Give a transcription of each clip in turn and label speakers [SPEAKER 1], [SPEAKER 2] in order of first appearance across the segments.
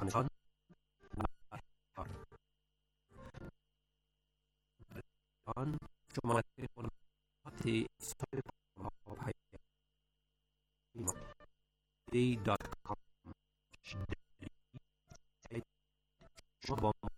[SPEAKER 1] افغانستان شما تلفن‌های سایت ما پیام شما با ما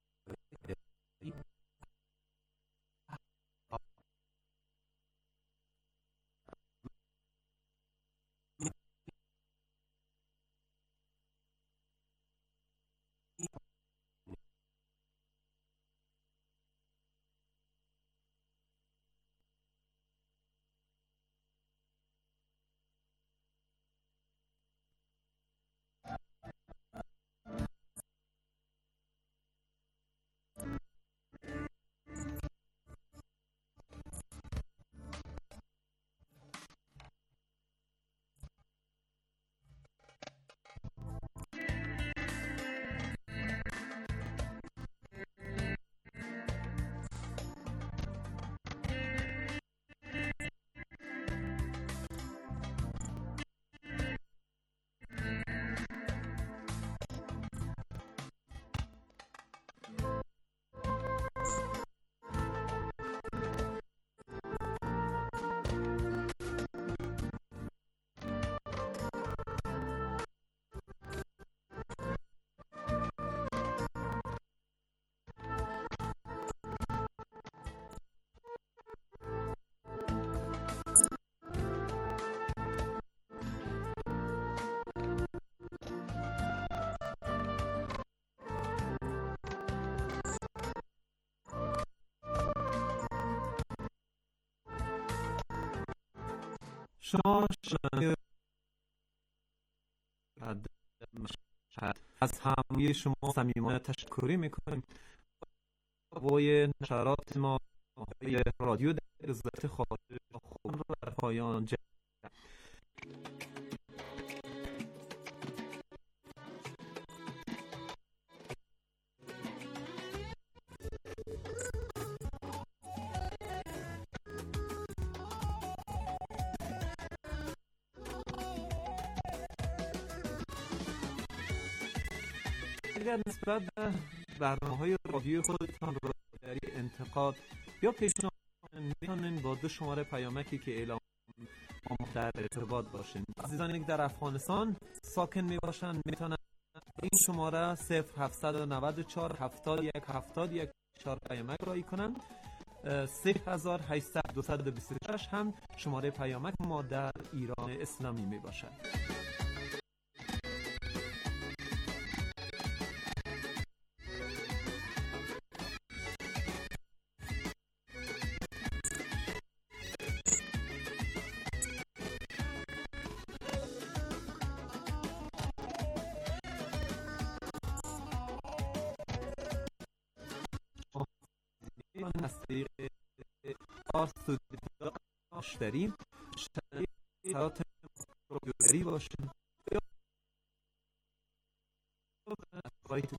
[SPEAKER 2] شما شنونده مشهد از همه شما صمیمانه تشکری میکنیم. وای نشرات ما رادیو در گذشت خاطر خود را در پایان اگر نسبت به برنامه‌های رادیو خودتان را در انتقاد یا پیشنهاد میتونین با 2 شماره پیامکی که اعلام با ما در ارتباط باشین. عزیزانی که در افغانستان ساکن میباشن میتونن این شماره 0794 71 71 4 پیامک رایی کنن. 3800 226 هم شماره پیامک ما در ایران اسلامی میباشد. از طریق آرستودیو مشتری شرایط رادیوگری باشیم یا سایت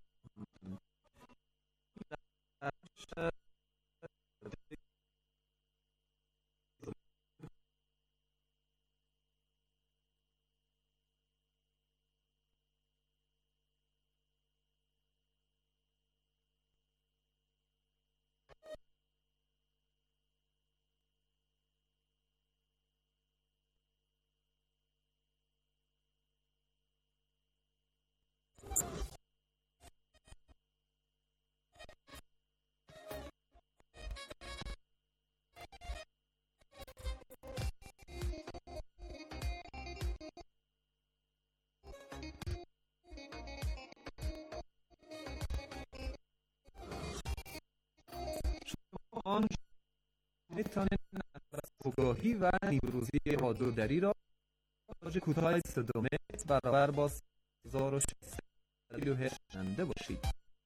[SPEAKER 2] آن میتونید آگاهی و نیمروزی رادیودری را موج کوتاه 32 متر برابر با 1600 کیلوهرتز شنونده باشید.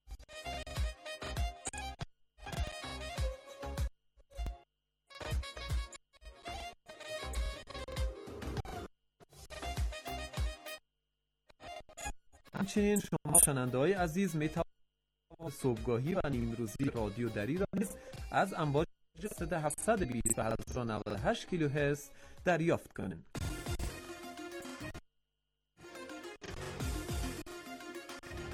[SPEAKER 2] همچنین شما شنونده‌های عزیز میتوانید صبحگاهی و نیمروزی رادیودری را نیز از امواج 720 و 1098 کیلوهرتز دریافت کنید.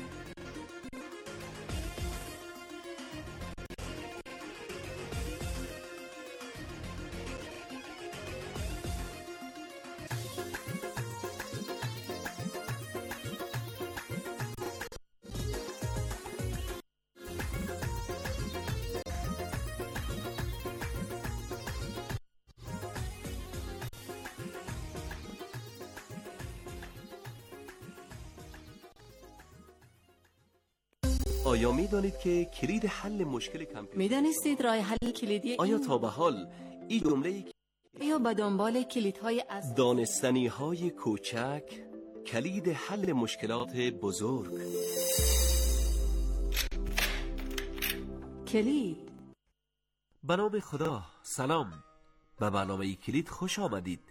[SPEAKER 3] آیا می دانید که کلید حل مشکل کامپیوتر
[SPEAKER 4] می دانستید راه حل کلیدی
[SPEAKER 3] آیا تا به حال این جمله
[SPEAKER 4] یا به دنبال کلیدهای از
[SPEAKER 3] دانستنی های کوچک کلید حل مشکلات بزرگ؟
[SPEAKER 4] کلید؟
[SPEAKER 3] به نام خدا، سلام. به برنامه کلید خوش آمدید.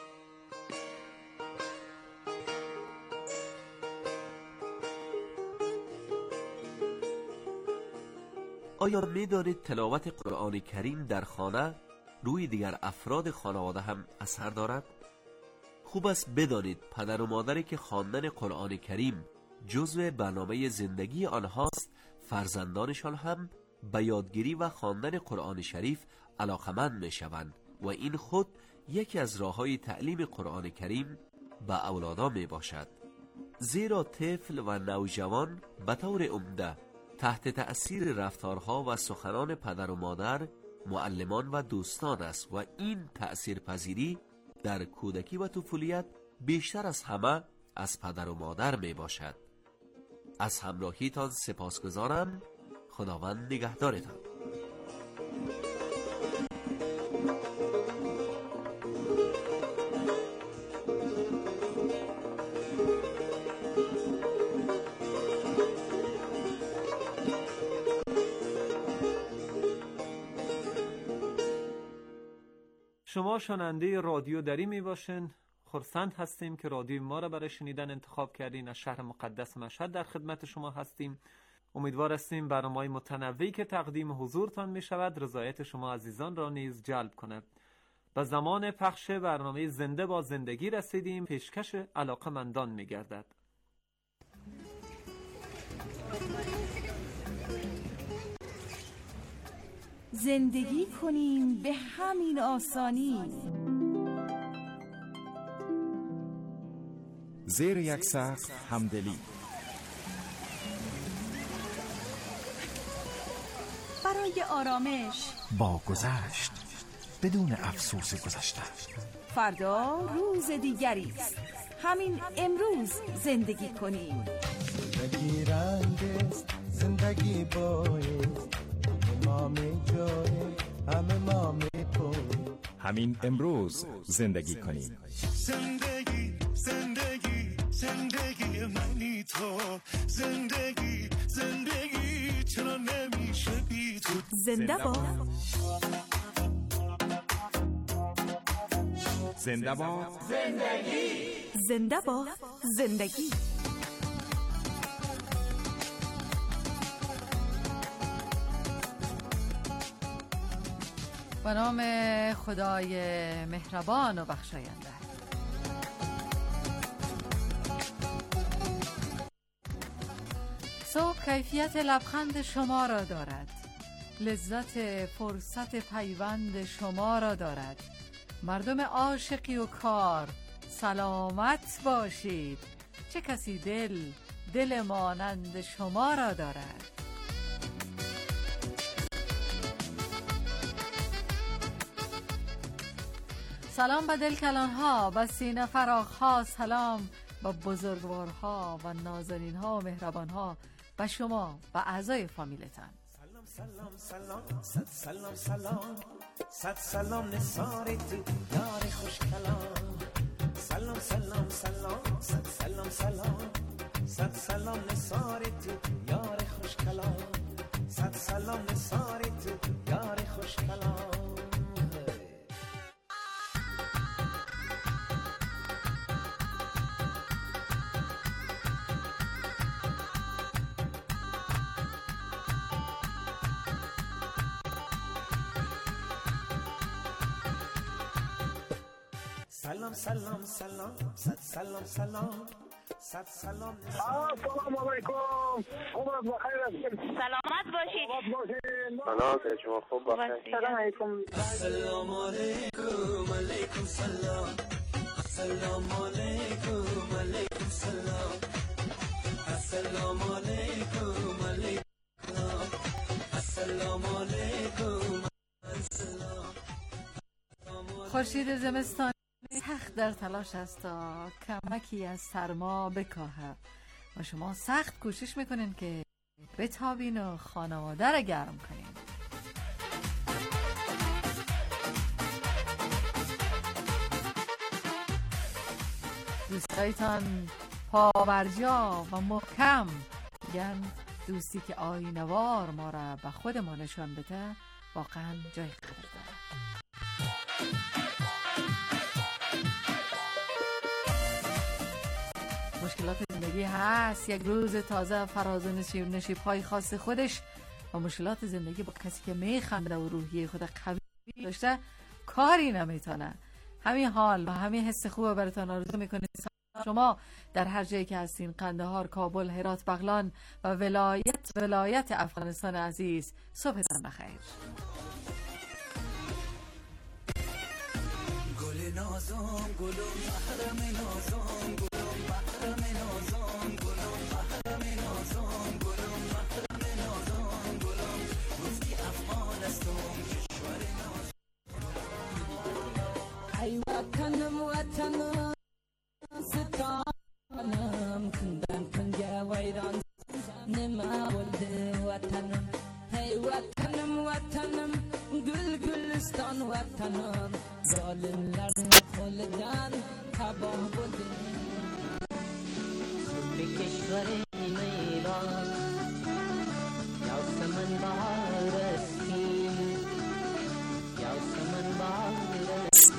[SPEAKER 3] آیا می دانید تلاوت قرآن کریم در خانه روی دیگر افراد خانواده هم اثر دارد؟ خوب است بدانید پدر و مادری که خواندن قرآن کریم جزو برنامه زندگی آنهاست، فرزندانشان هم به یادگیری و خواندن قرآن شریف علاقمند می شوند و این خود یکی از راه‌های تعلیم قرآن کریم به اولادان می باشد. زیرا طفل و نوجوان به طور عمده تحت تأثیر رفتارها و سخنان پدر و مادر، معلمان و دوستان است و این تأثیرپذیری در کودکی و طفولیت بیشتر از همه از پدر و مادر می باشد. از همراهیتان سپاسگزارم. خداوند نگهدارتان.
[SPEAKER 2] شما شنونده رادیو دری می باشین. خرسند هستیم که رادیو ما را برای شنیدن انتخاب کردین. از شهر مقدس مشهد در خدمت شما هستیم. امیدوار هستیم برنامه‌های متنوعی که تقدیم حضورتان می شود رضایت شما عزیزان را نیز جلب کند. به زمان پخش برنامه زنده با زندگی رسیدیم. پیشکش علاقه‌مندان می گردد.
[SPEAKER 5] زندگی کنیم به همین آسانی.
[SPEAKER 6] زیر یک سقف همدلی.
[SPEAKER 5] برای آرامش
[SPEAKER 6] با گذشت بدون افسوس گذشته.
[SPEAKER 5] فردا روز دیگری است. همین امروز زندگی کنیم.
[SPEAKER 7] زندگی رنگ است، زندگی باید، ما می جای همه ما می پوی.
[SPEAKER 6] همین امروز زندگی کنیم.
[SPEAKER 7] زندگی زندگی زندگی منی تو. زندگی زندگی چرا نمیشه بی تو.
[SPEAKER 5] زنده باد.
[SPEAKER 6] زنده باد
[SPEAKER 5] زندگی. زنده باد زندگی.
[SPEAKER 8] به نام خدای مهربان و بخشاینده. صبح کیفیت لبخند شما را دارد، لذت فرصت پیوند شما را دارد. مردم عاشقی و کار سلامت باشید. چه کسی دل مانند شما را دارد. سلام به دلکلان‌ها، به سینه فراخ‌ها، سلام به بزرگوارها و نازنین‌ها و مهربان‌ها، به شما، به اعضای فامیلتان.
[SPEAKER 7] سلام سلام سلام صد سلام سلام صد سلام نثارت یار خوش کلام. سلام سلام سلام صد سلام سلام صد سلام نثارت یار خوش کلام. صد سلام نثارت یار خوش کلام. سلام سلام سلام صد سلام سلام صد سلام.
[SPEAKER 9] السلام علیکم. عمر بخیر هستید.
[SPEAKER 10] سلامت باشید.
[SPEAKER 9] سلام شما خوب باشید.
[SPEAKER 10] سلام علیکم.
[SPEAKER 7] السلام علیکم. علیکم سلام. السلام علیکم. علیکم سلام. السلام علیکم. علیکم السلام علیکم.
[SPEAKER 8] خورشید زمستان سخت در تلاش است تا کمکی از سرما بکاهد و شما سخت کوشش میکنین که بتابین و خانواده را گرم کنین. دوستایتان پاورجا و محکم میگن دوستی که آینوار ما را به خود ما نشان بده واقعا جای قدر داره. مشکلات زندگی هست، یک روز تازه فراز و نشیب‌های خاص خودش و مشکلات زندگی با کسی که میخنده و روحیه خود قوی داشته کاری نمیتونه. همین حال و همین حس خوب براتون آرزو میکنید شما در هر جایی که هستین، قندهار، کابل، هرات، بغلان و ولایت افغانستان عزیز، صبحتان بخیر.
[SPEAKER 7] گل نازم گلم محرم نازم گلم محرم نازم گلم محرم نازم گلم محرم نازم گلم گفتی افغانستان کشور نازم ای وطنم وطنم ستانم کندن کنگه ویران نما ولد وطنم ای وطنم وطنم گل گلستان وطنم ظالمlar خلدن تباه بوده به کشور میران یا سمن بهار رسی یا سمن بهار رسی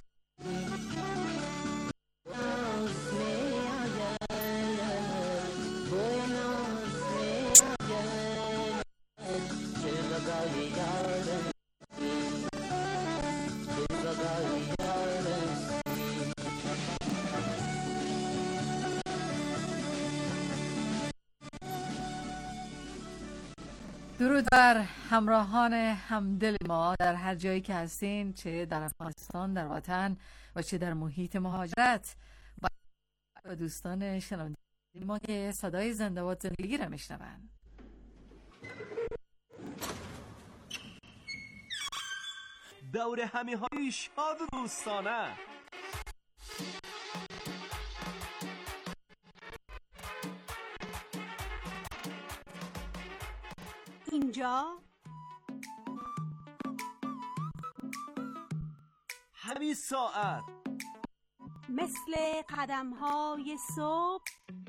[SPEAKER 8] درود بر همراهان همدل ما در هر جایی که هستین، چه در افغانستان، در وطن و چه در محیط مهاجرت، و دوستان شنونده ما که صدای زنده باد زندگی را میشنوند.
[SPEAKER 2] دور همی‌های شاد و دوستانه.
[SPEAKER 5] اینجا
[SPEAKER 2] همین ساعت
[SPEAKER 5] مثل قدم‌های صبح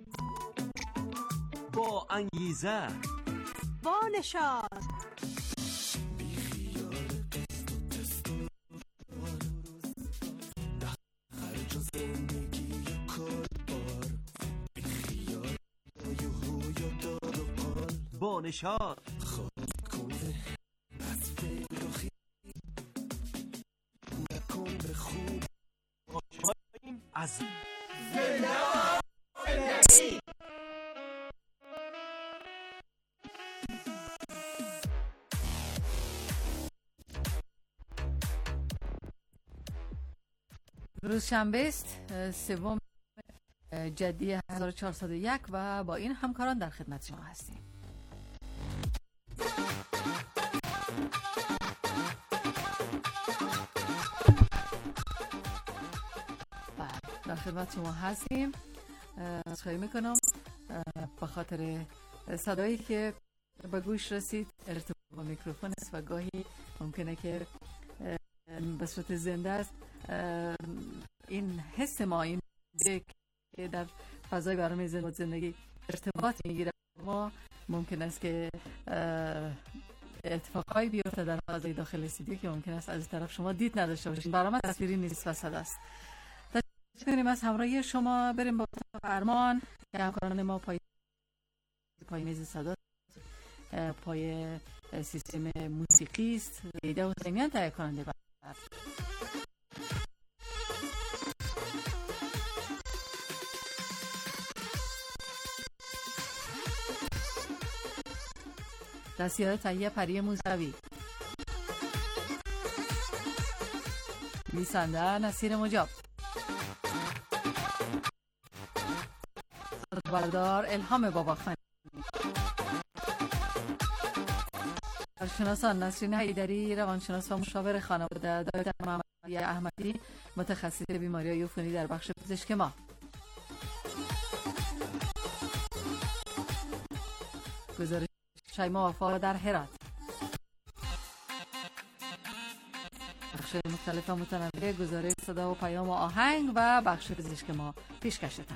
[SPEAKER 2] با انگیزه
[SPEAKER 5] با نشاط
[SPEAKER 2] با نشاط از
[SPEAKER 8] روز شنبه است، 3 جدی 1401 و با این همکاران در خدمت شما هستیم. در خدمت شما هستیم. خواهی میکنم به خاطر صدایی که به گوش رسید ارتباط با میکروفون است و گاهی ممکنه که به صورت زنده است. این حس ما، این که در فضای برنامه زندگی ارتباط میگیره، ما ممکن است که اتفاقایی بیفته در فضای داخل استودیو که ممکن است از طرف شما دید نداشته باشید. برنامه تصویری نیست و صداست. کنیم از همراهی شما بریم با فرمان که همکاران ما پای میز صدا، پای سیستم موسیقی است. ایده و حسینیان تهیه کننده دستیار تهیه پری موسوی، نویسنده نصیر مجاب، بردار الهام باباخانی، کارشناسان نسرین حیدری، روانشناس و مشاور خانواده، دکتر محمدی احمدی، متخصص بیماری‌های عفونی در بخش پزشکی ما. گزارش شیما وفا در هرات. بخش مختلف و متنوع گزارش صدا و پیام و آهنگ و بخش پزشک ما پیشکشتن.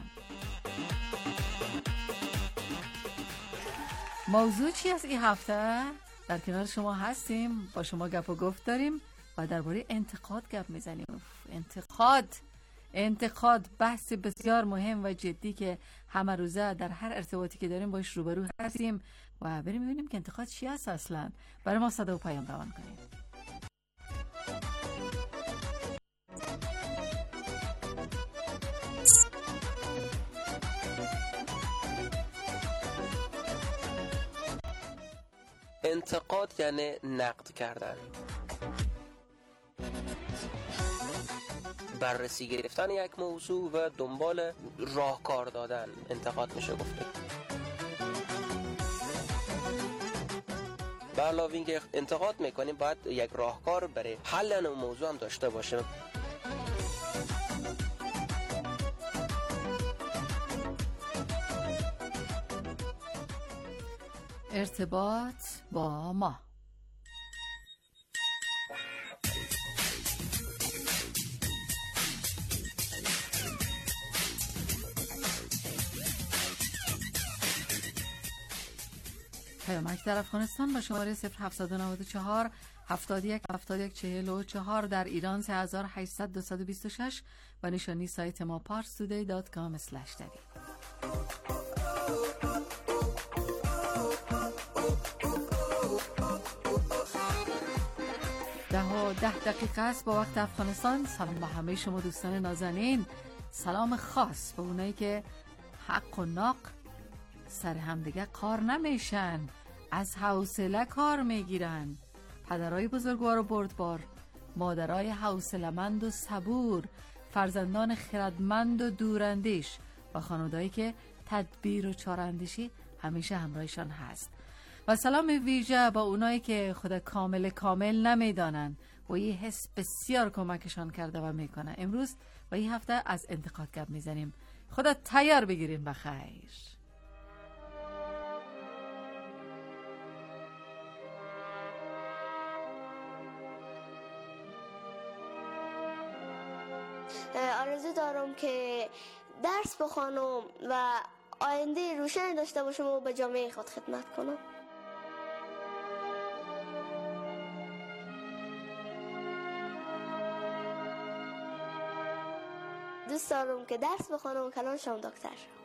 [SPEAKER 8] موضوع چی است این هفته؟ در کنار شما هستیم، با شما گپ و گفت داریم و درباره انتقاد گپ میزنیم. انتقاد بحث بسیار مهم و جدی که همه روزه در هر ارتباطی که داریم باش روبرو هستیم و بریم ببینیم که انتقاد چی است اصلا. برای ما صدا و پیام روان کنیم.
[SPEAKER 10] انتقاد یعنی نقد کردن، بررسی گرفتن یک موضوع و دنبال راهکار دادن. انتقاد میشه گفته. به علاوه اینکه انتقاد میکنیم باید یک راهکار برای حل اون موضوع هم داشته باشیم.
[SPEAKER 8] ارتباط با ما. پیامک در افغانستان با شماره 0794 71 71 44 در ایران 3800 226 و نشانی سایت ما parstoday.com/dari. 10 دقیقه است با وقت افغانستان. سلام به همه شما دوستان نازنین. سلام خاص به اونایی که حق و ناق سر همدیگه کار نمیشن، از حوصله کار میگیرن. پدرای بزرگوار و بردبار، مادرای حوصله‌مند و صبور، فرزندان خردمند و دوراندیش و خانواده‌ای که تدبیر و چاراندیشی همیشه همراهشان هست. و سلام ویژه با اونایی که خدا کامل نمیدانن و این حس بسیار کمکشان کرده و میکنه. امروز و این هفته از انتقاد گپ میزنیم. خدا تیار بگیریم بخیر.
[SPEAKER 11] آرزو دارم که درس بخوانم و آینده روشن داشته باشم و به جامعه خود خدمت کنم. دوست دارم که درس بخوانم و کلان شم دکتر شم.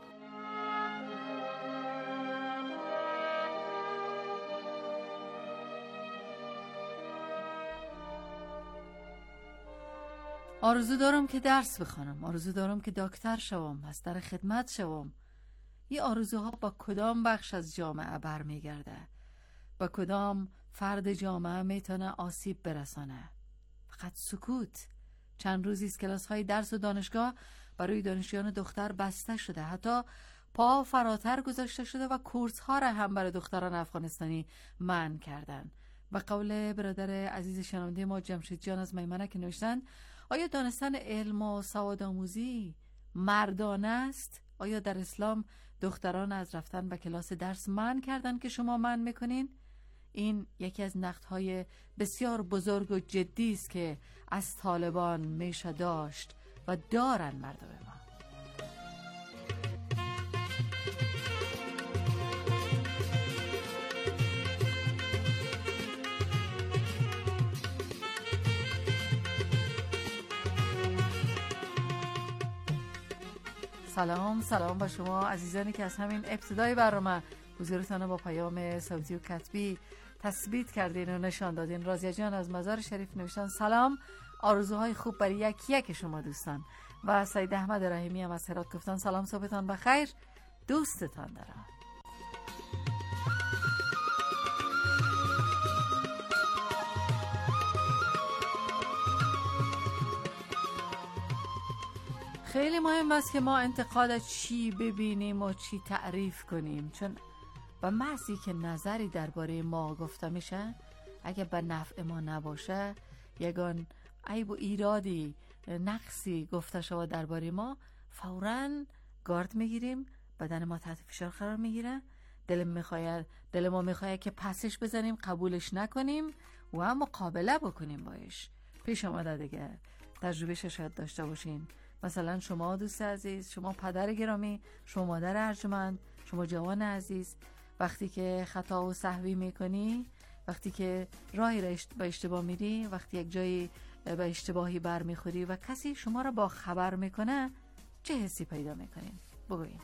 [SPEAKER 8] آرزو دارم که درس بخوانم، آرزو دارم که دکتر شوم، از در خدمت شوم. این آرزوها با کدام بخش از جامعه برمیگرده؟ با کدام فرد جامعه میتونه آسیب برسانه؟ فقط سکوت. چند روزی است کلاس‌های درس و دانشگاه برای دانشجویان دختر بسته شده، حتی پا فراتر گذاشته شده و کورس‌ها را هم برای دختران افغانستانی منع کردن. به قول برادر عزیز شنونده ما جمشید جان از میمنه که نوشتن: آیا دانستن علم و سواد آموزی مردانه است؟ آیا در اسلام دختران از رفتن به کلاس درس منع کردن که شما منع میکنین؟ این یکی از نقدهای بسیار بزرگ و جدی است که از طالبان میشه داشت و دارن مردم ما. سلام با شما عزیزانی که از همین ابتدای برنامه حضورتان با پیام صوتی و کتبی تثبیت کردین و نشان دادین. رازیه جان از مزار شریف نوشتن سلام، آرزوهای خوب برای یک شما دوستان. و سید احمد رحیمی هم از هرات گفتن سلام، صبحتان بخیر، دوستتان دارم. خیلی مهم است که ما انتقاد چی ببینیم و چی تعریف کنیم، چون به محضی که نظری درباره ما گفته میشه اگه به نفع ما نباشه، یگان عیب و ایرادی نقصی گفته شود درباره ما، فوراً گارد میگیریم، بدن ما تحت فشار قرار میگیره، دل ما میخواید که پسش بزنیم، قبولش نکنیم و مقابله بکنیم باش. پیش آمده دیگه تجربهش شاید داشته باشین. مثلا شما دوست عزیز، شما پدر گرامی، شما مادر ارجمند، شما جوان عزیز، وقتی که خطا و سهوی میکنی، وقتی که راهی را به اشتباه میری، وقتی یک جایی به اشتباهی برمیخوری و کسی شما را با خبر میکنه، چه حسی پیدا میکنین؟ بگوین.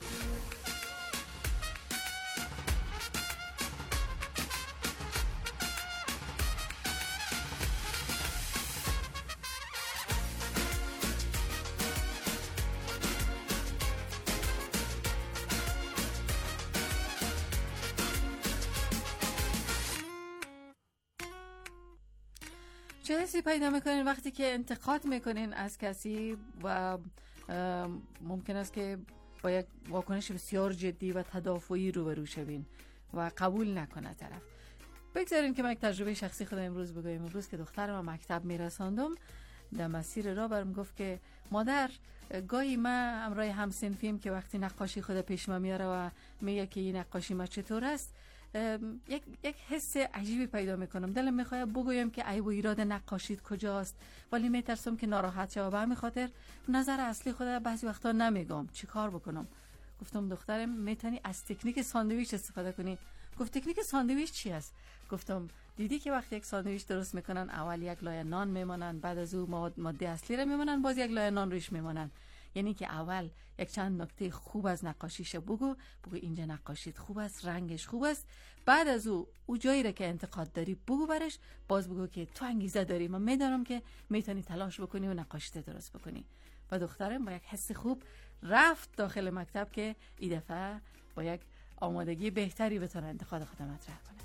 [SPEAKER 8] چه حسی پیدا میکنین وقتی که انتقاد میکنین از کسی و ممکن است که با یک واکنش بسیار جدی و تدافعی روبرو شوین و قبول نکنه طرف؟ بگذارین که من یک تجربه شخصی خودم امروز بگویم. امروز که دخترم مکتب میرساندم، در مسیر راه برم گفت که مادر، گاهی من همراه همسنفیم که وقتی نقاشی خود پیش ما میاره و میگه که این نقاشی ما چطور است، یک حس عجیبی پیدا میکنم. دلم میخواد بگویم که عیب و ایراد نقاشیت کجاست، ولی میترسم که ناراحت شه و به همین خاطر نظر اصلی خودم بعضی وقتا نمیگم. چی کار بکنم؟ گفتم دخترم میتونی از تکنیک ساندویچ استفاده کنی. گفت تکنیک ساندویچ چی است؟ گفتم دیدی که وقتی یک ساندویچ درست میکنن، اول یک لایه نان میمونن، بعد از او ماده اصلی رو میمونن، باز یک لایه نان روش میمونن. یعنی که اول یک چند نکته خوب از نقاشیش بگو اینجا نقاشیت خوب است، رنگش خوب است. بعد از او جایی را که انتقاد داری بگو برش، باز بگو که تو انگیزه داری، من میدانم که میتونی تلاش بکنی و نقاشیت درست بکنی. و دخترم با یک حس خوب رفت داخل مکتب که این دفعه با یک آمادگی بهتری بتونه انتقاد خود مطرح کنه.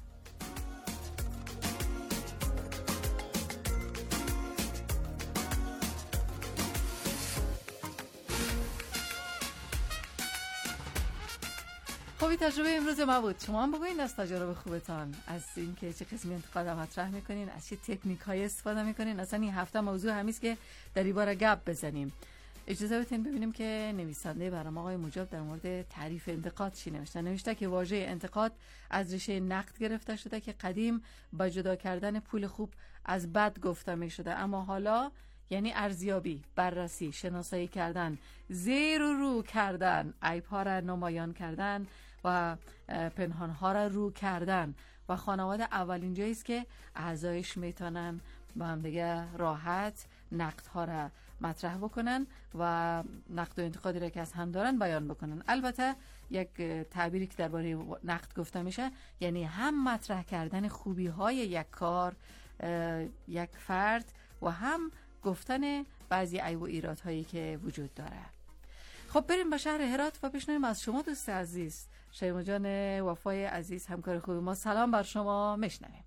[SPEAKER 8] خب تجربه امروز ما بود. شما هم بگوین از تجربه خوبتان، از اینکه چه قسمی انتقاد مطرح میکنین، از چه تکنیک های استفاده میکنین. اصلا این هفته موضوع همیست که در این باره گپ بزنیم. اجازه بدین ببینیم که نویسنده برنامه آقای مجاب در مورد تعریف انتقاد چی نوشته. نوشته که واژه انتقاد از ریشه نقد گرفته شده که قدیم با جدا کردن پول خوب از بد گفته می شده، اما حالا یعنی ارزیابی، بررسی، شناسایی کردن، زیر و رو کردن، عیب‌ها را نمایان کردن و پنهان‌ها را رو کردن. و خانواده اولین جایی است که اعضایش میتونن با هم دیگه راحت نقدها را مطرح بکنن و نقد و انتقادی را که از هم دارن بیان بکنن. البته یک تعبیری که درباره نقد گفته میشه یعنی هم مطرح کردن خوبی های یک کار، یک فرد، و هم گفتن بعضی عیب و ایرادهایی که وجود داره. خب بریم به شهر هرات و بشنویم از شما دوست عزیز. شیما جان وفای عزیز، همکار خوبی ما، سلام بر شما. میشنویم.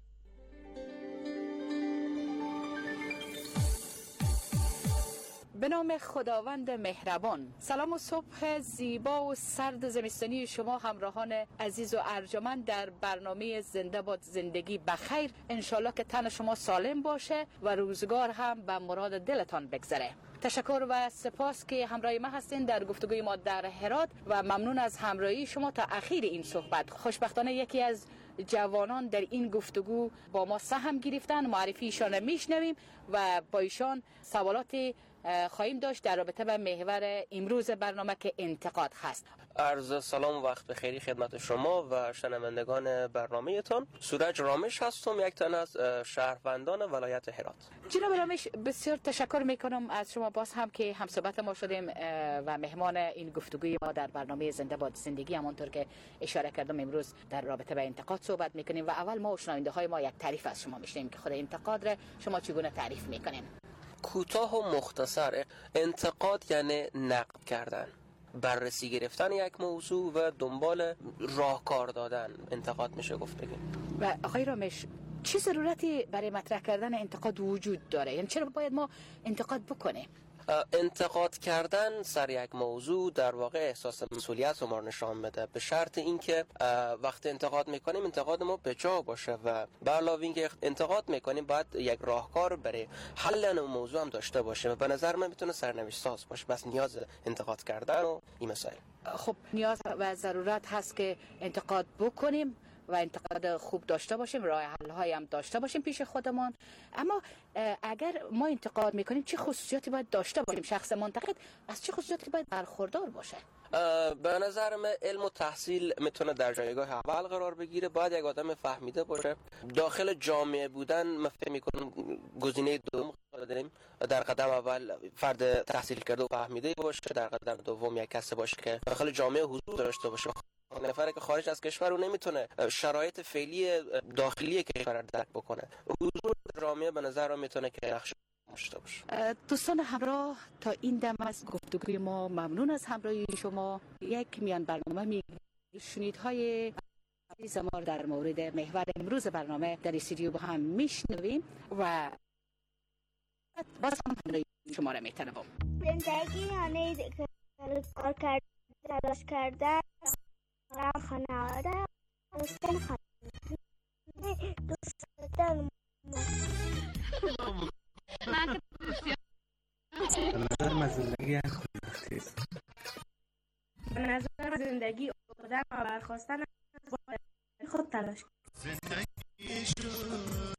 [SPEAKER 12] به نام خداوند مهربان. سلام و صبح زیبا و سرد زمستانی شما همراهان عزیز و ارجمند در برنامه زنده باد زندگی بخیر. انشالله که تن شما سالم باشه و روزگار هم به مراد دلتان بگذره. تشکر و سپاس که همراه ما هستین در گفتگوی ما در هرات و ممنون از همراهی شما تا اخیر این صحبت. خوشبختانه یکی از جوانان در این گفتگو با ما سهم گرفتن، معرفی ایشان میشنویم و با ایشان سوالات خواهیم داشت در رابطه به محور امروز برنامه که انتقاد هست.
[SPEAKER 10] عرض سلام و وقت بخیری خدمت شما و شنوندگان برنامه‌تان. سورج رامش هستم، یک تن از شهروندان ولایت هرات.
[SPEAKER 12] جناب رامش، بسیار تشکر میکنم از شما باز هم که همصحبت ما شدیم و مهمان این گفتگوی ما در برنامه زنده باد زندگی. همونطور که اشاره کردم امروز در رابطه به انتقاد صحبت میکنیم و اول ما و شنونده های ما یک تعریف از شما میشنیم که خود انتقاد را شما چگونه تعریف میکنین؟
[SPEAKER 10] کوتاه و مختصر، انتقاد یعنی نقد کردن، بررسی گرفتن یک موضوع و دنبال راهکار دادن. انتقاد میشه گفت بگیم.
[SPEAKER 12] و آقای رامش، چه ضرورتی برای مطرح کردن انتقاد وجود داره؟ یعنی چرا باید ما انتقاد بکنیم؟
[SPEAKER 10] انتقاد کردن سر یک موضوع در واقع احساس مسئولیت رو ما نشان بده، به شرط اینکه وقتی انتقاد میکنیم انتقاد ما به جا باشه و به علاوه اینکه انتقاد میکنیم باید یک راهکار برای حل اون موضوع هم داشته باشه و به نظر من میتونه سرنوشت ساز باشه. بس نیاز انتقاد کردن و این مسائل.
[SPEAKER 12] خب نیاز و ضرورت هست که انتقاد بکنیم و انتقاد خوب داشته باشیم، راه حل های هم داشته باشیم پیش خودمان. اما اگر ما انتقاد میکنیم چه خصوصیاتی باید داشته باشیم؟ شخص منتقد از چه خصوصیاتی باید برخوردار باشه؟
[SPEAKER 10] به نظر من علم و تحصیل میتونه در جایگاه اول قرار بگیره. باید یک آدم فهمیده باشه. داخل جامعه بودن من فکر میکنم گزینه دوم قرار داریم. در قدم اول فرد تحصیل کرده و فهمیده باشه، در قدم دوم یک کس باشه که داخل جامعه حضور داشته باشه. نفری که خارج از کشور رو نمیتونه شرایط فعلی داخلی کشور رو درک بکنه. حضور جامعه به نظر رو میتونه که نقش داشته باشه.
[SPEAKER 12] دوستان همراه، تا این دم از گفتگوی ما ممنون از همراهی شما. یک میان برنامه شنیدهای عزیز ما در مورد محور امروز برنامه در استودیو با هم میشنویم و باز هم همراهی شما را میتنبم.
[SPEAKER 11] زندگی یعنی کار کردن، تلاش کردن، خانواده، دوستان، دوستان.
[SPEAKER 13] به نظر زندگی
[SPEAKER 14] به نظر زندگی آدم و برخواستن خود تلاش.
[SPEAKER 7] زندگی شد